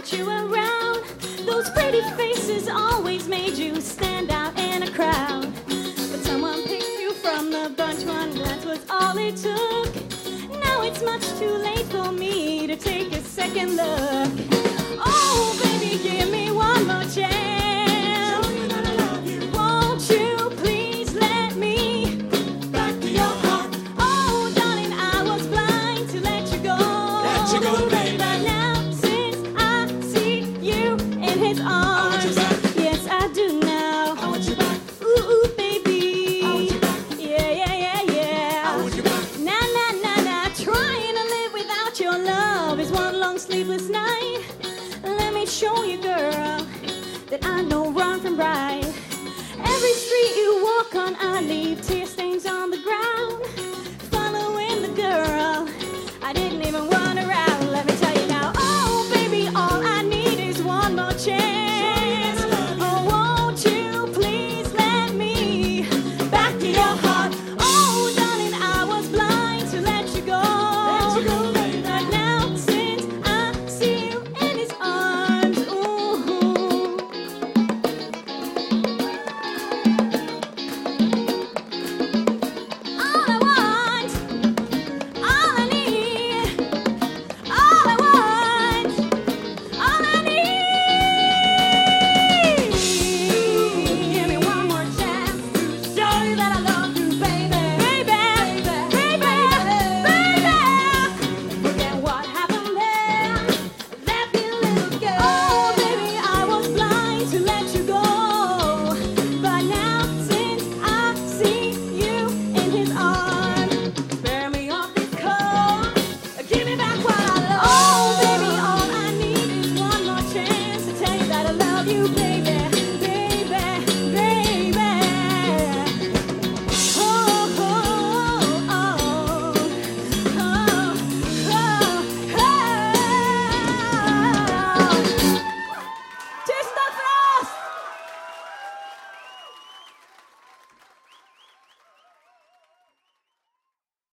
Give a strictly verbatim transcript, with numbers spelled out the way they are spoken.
want you around. Those pretty faces always made you stand out in a crowd. But someone picked you from the bunch, one glance was all it took. Now it's much too late for me to take a second look. Oh, baby, give me one more chance. Won't you please let me back to your heart? Oh, darling, I was blind to let you go. Let you go, baby. But now, since I see you in his arms, want you back. yes, I do now. I want you back. Ooh, ooh, baby. I want you back. Yeah, yeah, yeah, yeah. I want you back. Nah, nah, nah, nah. Trying to live without your love is one long sleepless night. Let me show you, girl, that I know wrong from right. Every street you walk on, I leave tears